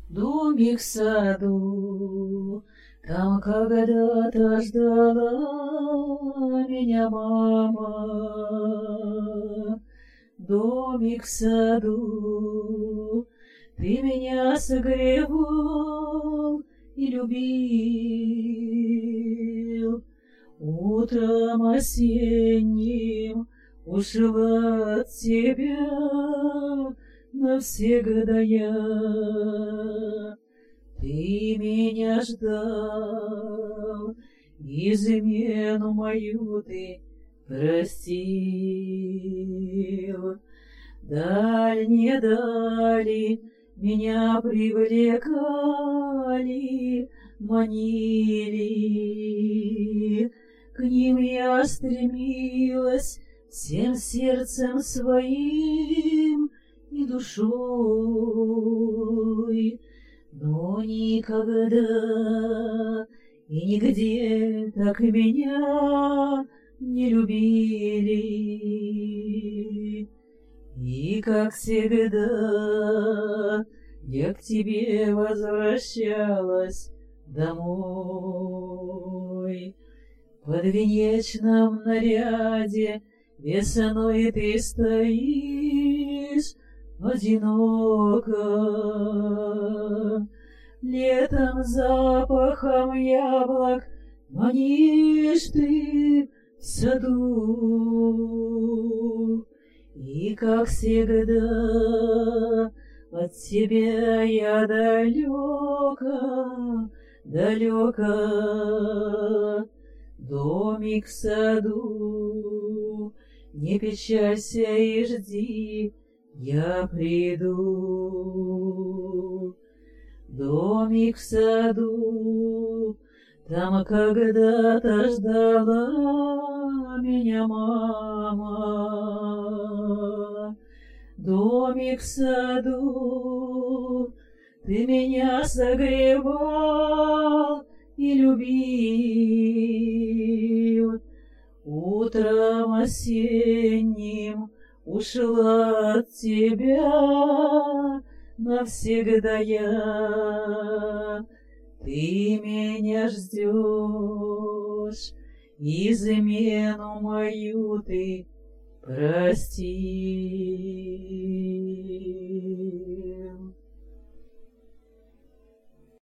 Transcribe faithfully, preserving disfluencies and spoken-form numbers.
Домик в саду, там когда-то ждала меня мама. Домик в саду, ты меня согревал и любил. Утром осенним ушла от тебя навсегда я. Ты меня ждал, измену мою ты простил. Дальние дали меня привлекали, манили. К ним я стремилась всем сердцем своим и душой, но никогда и нигде так меня не любили. И, как всегда, я к тебе возвращалась домой. В подвенечном наряде весной ты стоишь одиноко. Летом запахом яблок манишь ты в саду. И, как всегда, от тебя я далеко, далеко. Домик в саду, не печалься и жди, я приду. Домик в саду, там когда-то ждала меня мама. Домик в саду, ты меня согревал и любил. Утром осенним ушла от тебя навсегда я. Ты меня ждешь, измену мою ты простил.